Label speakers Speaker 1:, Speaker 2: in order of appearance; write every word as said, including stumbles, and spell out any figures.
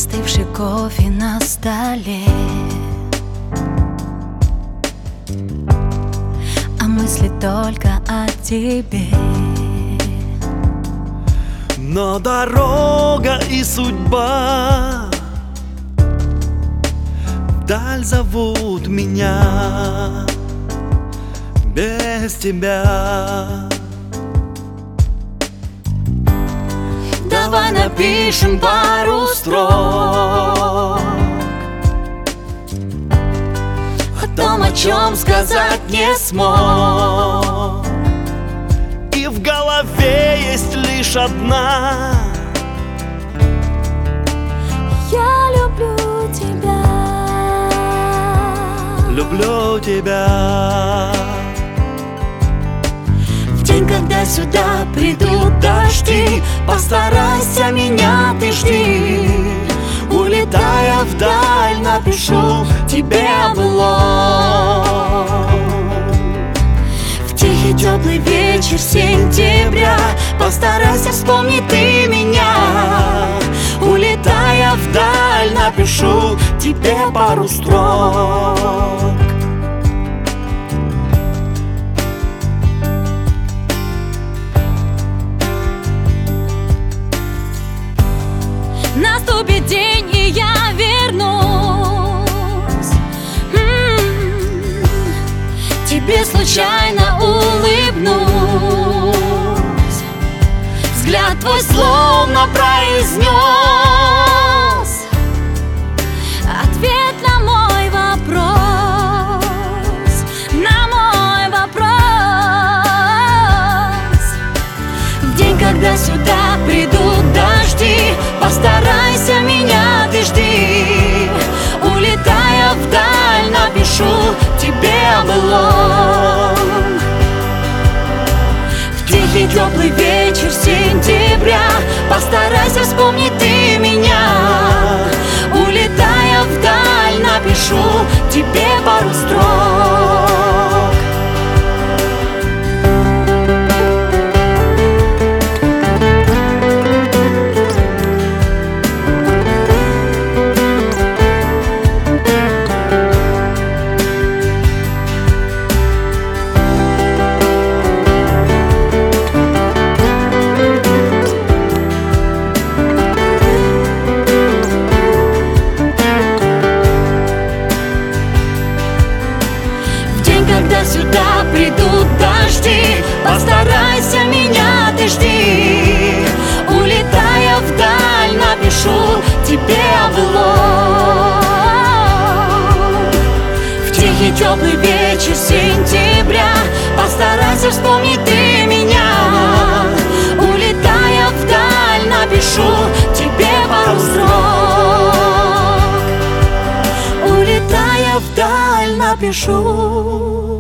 Speaker 1: остывший кофе на столе, а мысли только о тебе.
Speaker 2: Но дорога и судьба вдаль зовут меня без тебя.
Speaker 1: Давай напишем пару строк о том, о чем сказать не смог.
Speaker 2: И в голове есть лишь одна:
Speaker 1: я люблю тебя.
Speaker 2: Люблю тебя.
Speaker 1: В день, когда сюда придут дожди, постарайся меня ты жди. Улетая вдаль, напишу тебе о былом. В тихий теплый вечер сентября постарайся вспомнить ты меня. Улетая вдаль, напишу тебе пару строк. Наступит день, и я вернусь. М-м-м. Тебе случайно улыбнусь. Взгляд твой словно произнес ответ на мой вопрос, на мой вопрос. В день, когда сюда придут дожди, постарайся меня ты жди. Улетая вдаль, напишу тебе о былом. В тихий теплый вечер сентября постарайся вспомнить ты меня. Улетая вдаль, напишу тебе пару строк. Когда сюда придут дожди, постарайся меня ты жди. Улетая вдаль, напишу тебе о былом. В тихий теплый вечер сентября постарайся вспомнить ты меня. Улетая вдаль, напишу тебе пару строк. Улетая вдаль, напишу